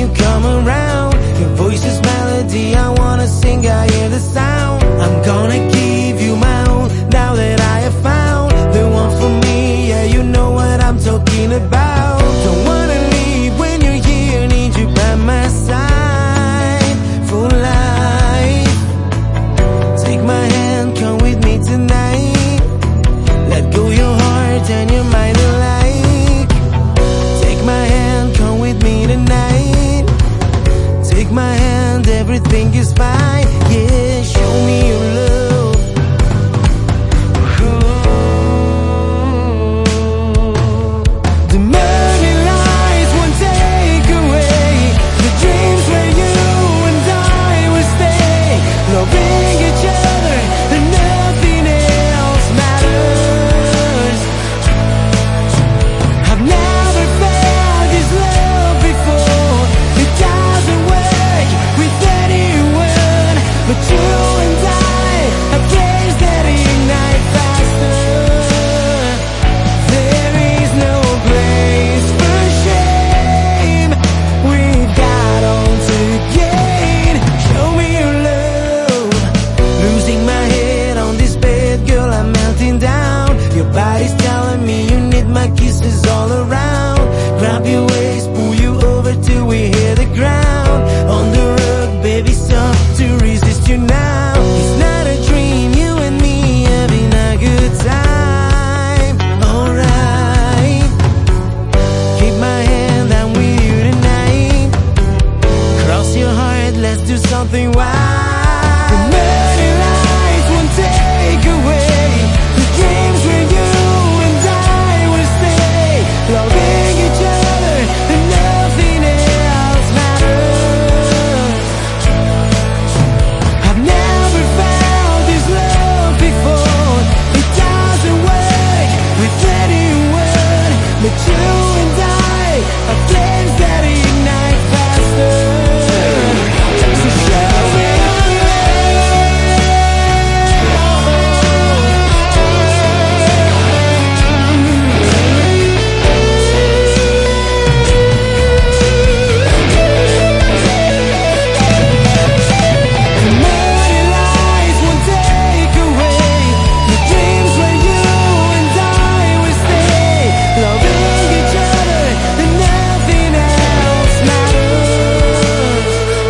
you come around. Your voice is melody, I wanna sing, I hear the sound. I'm gonna give you my own, now that I have found the one for me. Yeah, you know what I'm talking about. Don't wanna leave when you're here, need you by my side for life. Take my hand, come with me tonight. Let go your heart and your mind alike. Take my hand, come with me tonight. Take my hand, everything is fine. Yeah, show me your love. The money lies won't take away the dreams where you and I will stay. Loving each other and nothing else matters. I've never felt this love before. It doesn't work with anyone, but you and I have flames that ignite faster. There is no place for shame. We've got all to gain. Show me your love. Losing my head on this bed, girl, I'm melting down. Your body's telling me you need my kisses all around. Grab your waist, pull you over till we hit the ground. On the rug, baby, stop to resist you now. It's not a dream, you and me having a good time. Alright, keep my hand, I'm with you tonight. Cross your heart, let's do something wild. The many lights won't take away the dreams where you and I will stay. Loving each other and nothing else matters. I've never felt this love before. It doesn't work with anyone, but you and I are flames that ignite faster. So show me your The money lies won't take away the dreams where you and I will stay. Loving each other and nothing else matters.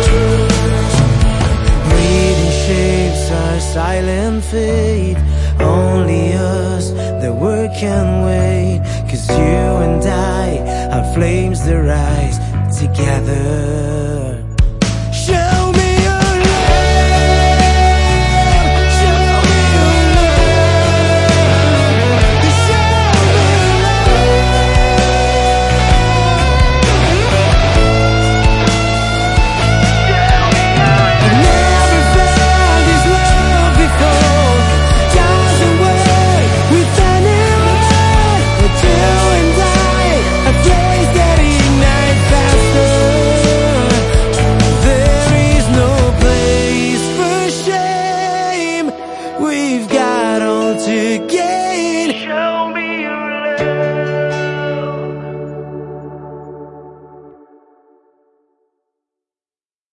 Breathing shapes our silent fate. Only us, the world can wait. 'Cause you and I are flames that rise together.